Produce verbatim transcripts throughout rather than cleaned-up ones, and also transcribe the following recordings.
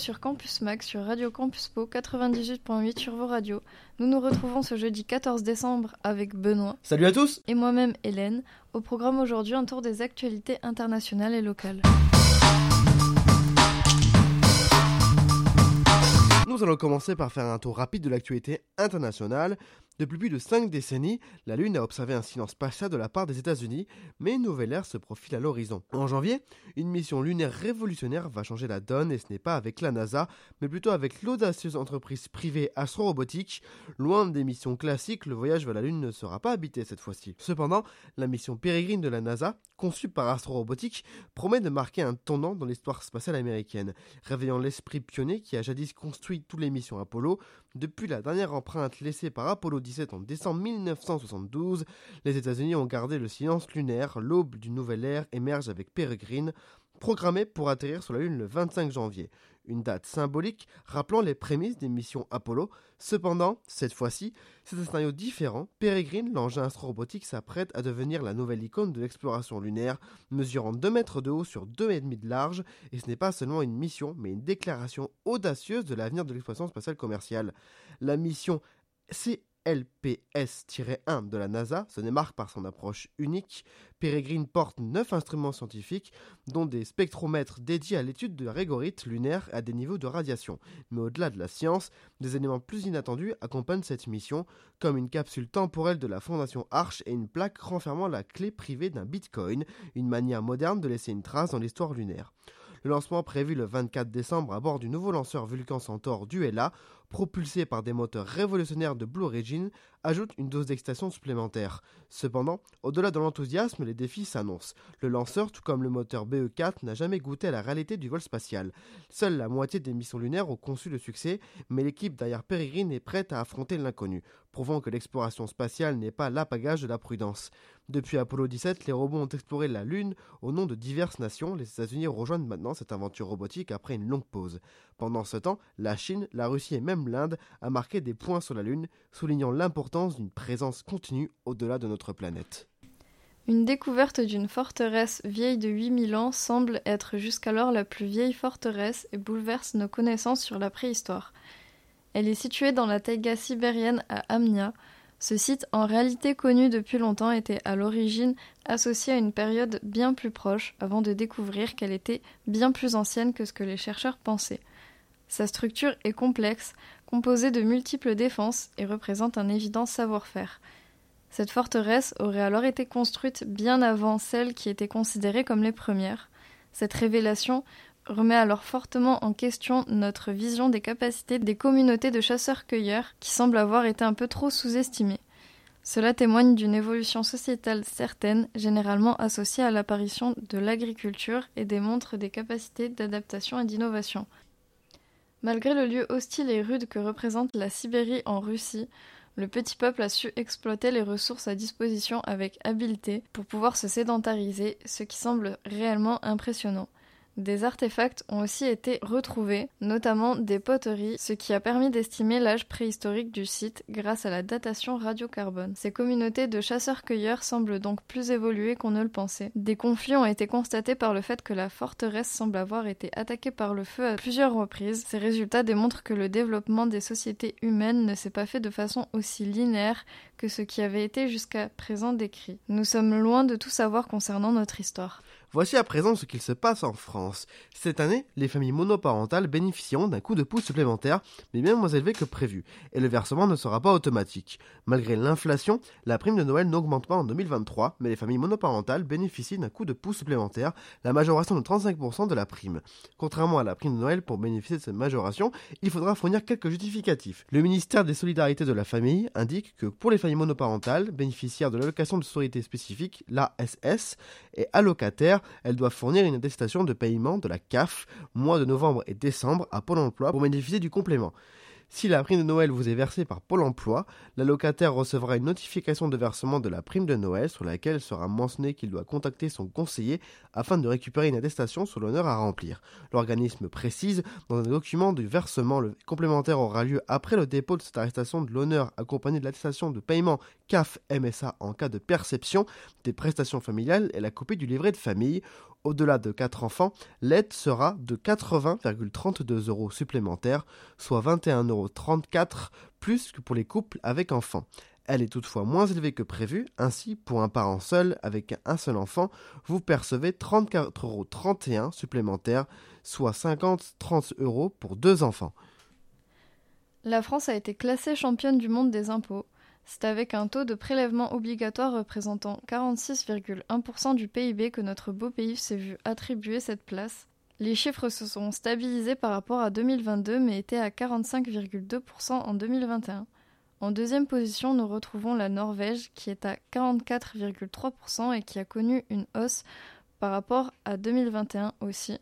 sur Campus Max sur Radio Campus Pau quatre-vingt-dix-huit point huit sur vos radios. Nous nous retrouvons ce jeudi quatorze décembre avec Benoît. Salut à tous. Et moi-même Hélène. Au programme aujourd'hui, un tour des actualités internationales et locales. Nous allons commencer par faire un tour rapide de l'actualité internationale. Depuis plus de cinq décennies, la Lune a observé un silence spatial de la part des États-Unis, mais une nouvelle ère se profile à l'horizon. En janvier, une mission lunaire révolutionnaire va changer la donne, et ce n'est pas avec la NASA, mais plutôt avec l'audacieuse entreprise privée Astro Robotics. Loin des missions classiques, le voyage vers la Lune ne sera pas habité cette fois-ci. Cependant, la mission Peregrine de la NASA, conçue par Astro Robotics, promet de marquer un tournant dans l'histoire spatiale américaine, réveillant l'esprit pionnier qui a jadis construit toutes les missions Apollo. Depuis la dernière empreinte laissée par Apollo dix-sept en décembre mille neuf cent soixante-douze, les États-Unis ont gardé le silence lunaire. L'aube d'une nouvelle ère émerge avec Peregrine, programmée pour atterrir sur la Lune le vingt-cinq janvier. Une date symbolique rappelant les prémices des missions Apollo. Cependant, cette fois-ci, c'est un scénario différent. Peregrine, l'engin astro-robotique, s'apprête à devenir la nouvelle icône de l'exploration lunaire, mesurant deux mètres de haut sur deux mètres et demi de large. Et ce n'est pas seulement une mission, mais une déclaration audacieuse de l'avenir de l'exploration spatiale commerciale. La mission C L P S un de la NASA se démarque par son approche unique. Peregrine porte neuf instruments scientifiques, dont des spectromètres dédiés à l'étude de rigorite lunaire à des niveaux de radiation. Mais au-delà de la science, des éléments plus inattendus accompagnent cette mission, comme une capsule temporelle de la fondation Arche et une plaque renfermant la clé privée d'un bitcoin, une manière moderne de laisser une trace dans l'histoire lunaire. Le lancement prévu le vingt-quatre décembre à bord du nouveau lanceur Vulcan Centaur du Hela, propulsé par des moteurs révolutionnaires de Blue Origin, ajoute une dose d'excitation supplémentaire. Cependant, au-delà de l'enthousiasme, les défis s'annoncent. Le lanceur, tout comme le moteur B E quatre, n'a jamais goûté à la réalité du vol spatial. Seule la moitié des missions lunaires ont conçu le succès, mais l'équipe derrière Peregrine est prête à affronter l'inconnu, prouvant que l'exploration spatiale n'est pas l'apagage de la prudence. Depuis Apollo dix-sept, les robots ont exploré la Lune au nom de diverses nations. Les États-Unis rejoignent maintenant cette aventure robotique après une longue pause. Pendant ce temps, la Chine, la Russie et même l'Inde a marqué des points sur la Lune, soulignant l'importance d'une présence continue au-delà de notre planète. Une découverte d'une forteresse vieille de huit mille ans semble être jusqu'alors la plus vieille forteresse et bouleverse nos connaissances sur la préhistoire. Elle est située dans la taïga sibérienne à Amnia. Ce site, en réalité connu depuis longtemps, était à l'origine associé à une période bien plus proche, avant de découvrir qu'elle était bien plus ancienne que ce que les chercheurs pensaient. Sa structure est complexe, composée de multiples défenses et représente un évident savoir-faire. Cette forteresse aurait alors été construite bien avant celles qui étaient considérées comme les premières. Cette révélation remet alors fortement en question notre vision des capacités des communautés de chasseurs-cueilleurs qui semblent avoir été un peu trop sous-estimées. Cela témoigne d'une évolution sociétale certaine, généralement associée à l'apparition de l'agriculture et démontre des capacités d'adaptation et d'innovation. Malgré le lieu hostile et rude que représente la Sibérie en Russie, le petit peuple a su exploiter les ressources à disposition avec habileté pour pouvoir se sédentariser, ce qui semble réellement impressionnant. Des artefacts ont aussi été retrouvés, notamment des poteries, ce qui a permis d'estimer l'âge préhistorique du site grâce à la datation radiocarbone. Ces communautés de chasseurs-cueilleurs semblent donc plus évoluées qu'on ne le pensait. Des conflits ont été constatés par le fait que la forteresse semble avoir été attaquée par le feu à plusieurs reprises. Ces résultats démontrent que le développement des sociétés humaines ne s'est pas fait de façon aussi linéaire que ce qui avait été jusqu'à présent décrit. Nous sommes loin de tout savoir concernant notre histoire. Voici à présent ce qu'il se passe en France. Cette année, les familles monoparentales bénéficieront d'un coup de pouce supplémentaire, mais bien moins élevé que prévu, et le versement ne sera pas automatique. Malgré l'inflation, la prime de Noël n'augmente pas en deux mille vingt-trois, mais les familles monoparentales bénéficient d'un coup de pouce supplémentaire, la majoration de trente-cinq pour cent de la prime. Contrairement à la prime de Noël, pour bénéficier de cette majoration, il faudra fournir quelques justificatifs. Le ministère des Solidarités de la Famille indique que pour les familles monoparentales, bénéficiaires de l'allocation de solidarité spécifique, l'A S S, et allocataires, elles doivent fournir une attestation de paiement de la C A F, mois de novembre et décembre, à Pôle emploi pour bénéficier du complément. Si la prime de Noël vous est versée par Pôle emploi, l'allocataire recevra une notification de versement de la prime de Noël sur laquelle sera mentionné qu'il doit contacter son conseiller afin de récupérer une attestation sur l'honneur à remplir. L'organisme précise dans un document du versement le complémentaire aura lieu après le dépôt de cette attestation de l'honneur accompagnée de l'attestation de paiement C A F M S A en cas de perception des prestations familiales et la copie du livret de famille. Au-delà de quatre enfants, l'aide sera de quatre-vingts virgule trente-deux euros supplémentaires, soit vingt et un virgule trente-quatre euros plus que pour les couples avec enfants. Elle est toutefois moins élevée que prévu, ainsi pour un parent seul avec un seul enfant, vous percevez trente-quatre virgule trente et un euros supplémentaires, soit cinquante virgule trente euros pour deux enfants. La France a été classée championne du monde des impôts. C'est avec un taux de prélèvement obligatoire représentant quarante-six virgule un pour cent du P I B que notre beau pays s'est vu attribuer cette place. Les chiffres se sont stabilisés par rapport à deux mille vingt-deux mais étaient à quarante-cinq virgule deux pour cent en deux mille vingt et un. En deuxième position, nous retrouvons la Norvège qui est à quarante-quatre virgule trois pour cent et qui a connu une hausse par rapport à deux mille vingt et un aussi.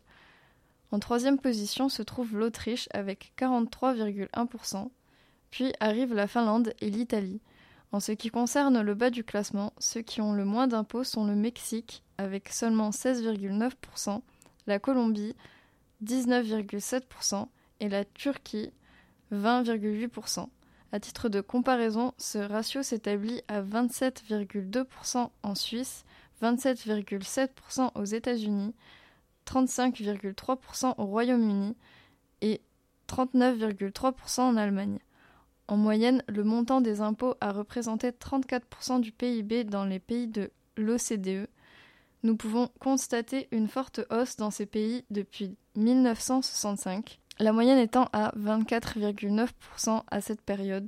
En troisième position se trouve l'Autriche avec quarante-trois virgule un pour cent, puis arrivent la Finlande et l'Italie. En ce qui concerne le bas du classement, ceux qui ont le moins d'impôts sont le Mexique avec seulement seize virgule neuf pour cent, la Colombie dix-neuf virgule sept pour cent et la Turquie vingt virgule huit pour cent. À titre de comparaison, ce ratio s'établit à vingt-sept virgule deux pour cent en Suisse, vingt-sept virgule sept pour cent aux États-Unis, trente-cinq virgule trois pour cent au Royaume-Uni et trente-neuf virgule trois pour cent en Allemagne. En moyenne, le montant des impôts a représenté trente-quatre pour cent du P I B dans les pays de l'O C D E. Nous pouvons constater une forte hausse dans ces pays depuis mille neuf cent soixante-cinq, la moyenne étant à vingt-quatre virgule neuf pour cent à cette période.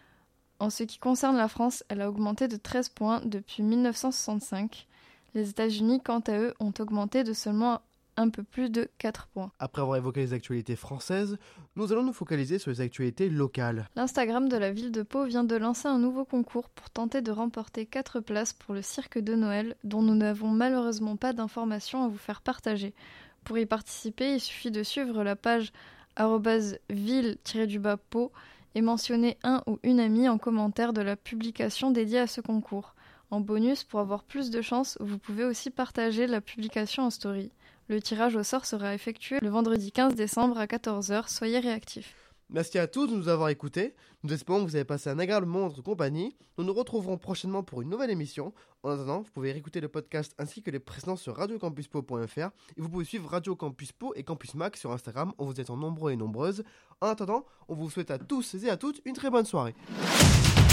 En ce qui concerne la France, elle a augmenté de treize points depuis mille neuf cent soixante-cinq. Les États-Unis, quant à eux, ont augmenté de seulement un peu plus de quatre points. Après avoir évoqué les actualités françaises, nous allons nous focaliser sur les actualités locales. L'Instagram de la ville de Pau vient de lancer un nouveau concours pour tenter de remporter quatre places pour le cirque de Noël, dont nous n'avons malheureusement pas d'informations à vous faire partager. Pour y participer, il suffit de suivre la page arobase ville-pau et mentionner un ou une amie en commentaire de la publication dédiée à ce concours. En bonus, pour avoir plus de chance, vous pouvez aussi partager la publication en story. Le tirage au sort sera effectué le vendredi quinze décembre à quatorze heures. Soyez réactifs. Merci à tous de nous avoir écoutés. Nous espérons que vous avez passé un agréable moment en notre compagnie. Nous nous retrouverons prochainement pour une nouvelle émission. En attendant, vous pouvez réécouter le podcast ainsi que les précédents sur radio campus pau point f r et vous pouvez suivre Radio Campus Pau et Campus Mac sur Instagram en vous étant nombreux et nombreuses. En attendant, on vous souhaite à tous et à toutes une très bonne soirée.